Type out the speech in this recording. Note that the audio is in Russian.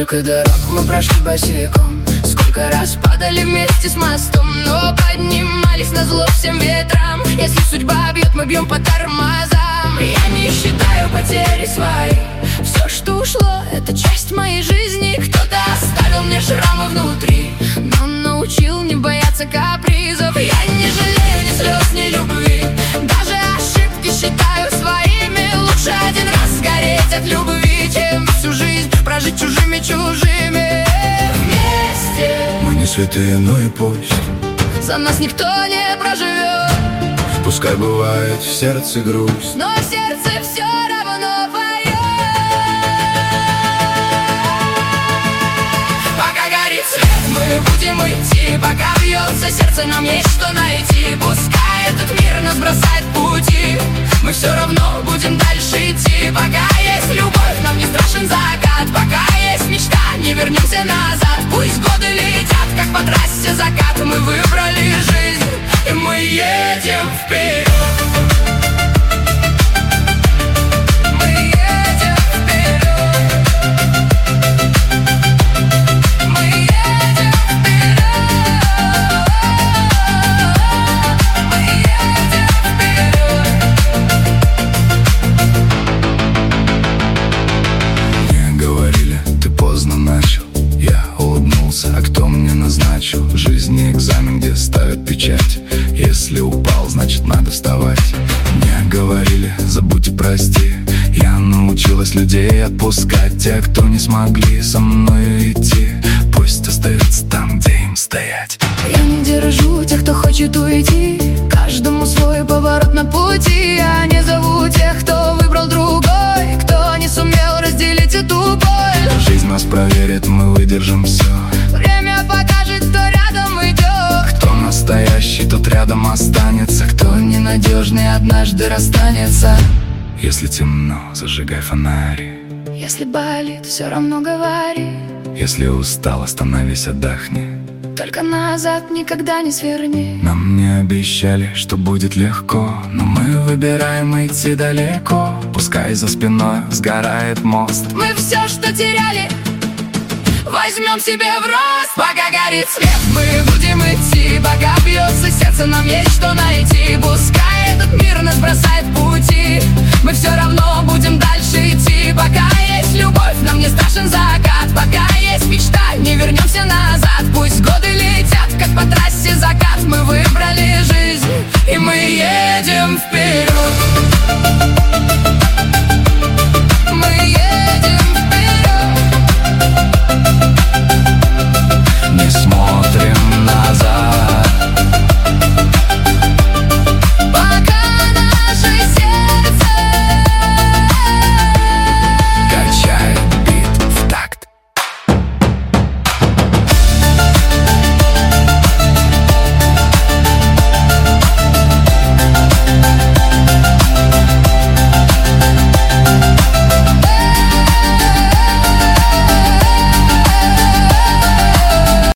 Сколько дорог мы прошли босиком, сколько раз падали вместе с мостом, но поднимались назло всем ветрам. Если судьба бьет, мы бьем по тормозам. Я не считаю потери свои, все, что ушло, это часть моей жизни. Кто-то оставил мне шрамы внутри, но научил не бояться капризов. Я не жалею ни слез, ни любви, даже ошибки считаю своими. Лучше один раз сгореть от любви, чем всю жизнь прожить чужими. Вместе мы не святые, но и пусть за нас никто не проживет. Пускай бывает в сердце грусть, но в сердце все равно поет. Пока горит свет, мы будем идти, пока бьется сердце, нам есть что найти. Пускай этот мир нас бросает в пути, мы все равно будем дальше идти. Пока есть любовь, нам не страшен закат. Пока есть мечта, не вернемся назад. Пусть годы летят, как по трассе закат. Мы выбрали жизнь, и мы едем вперед. А кто мне назначил в жизни экзамен, где ставят печать? Если упал, значит надо вставать. Мне говорили, забудь и прости. Я научилась людей отпускать. Те, кто не смогли со мной идти, пусть остаются там, где им стоять. Я не держу тех, кто хочет уйти, каждому свой поворот на пути. Я не зову тех, кто выбрал другой, кто не сумел разделить эту боль. Жизнь нас проверит, мы выдержим все. Время покажет, кто рядом идет. Кто настоящий, тот рядом останется. Кто ненадежный, однажды расстанется. Если темно, зажигай фонари. Если болит, все равно говори. Если устал, остановись, отдохни. Только назад никогда не сверни. Нам не обещали, что будет легко, но мы выбираем идти далеко. Пускай за спиной сгорает мост, мы все, что теряли, возьмем себе в рост. Пока горит свет, мы будем идти, пока бьется сердце, нам есть что найти. Пускай этот мир нас бросает в пути, мы все равно будем дальше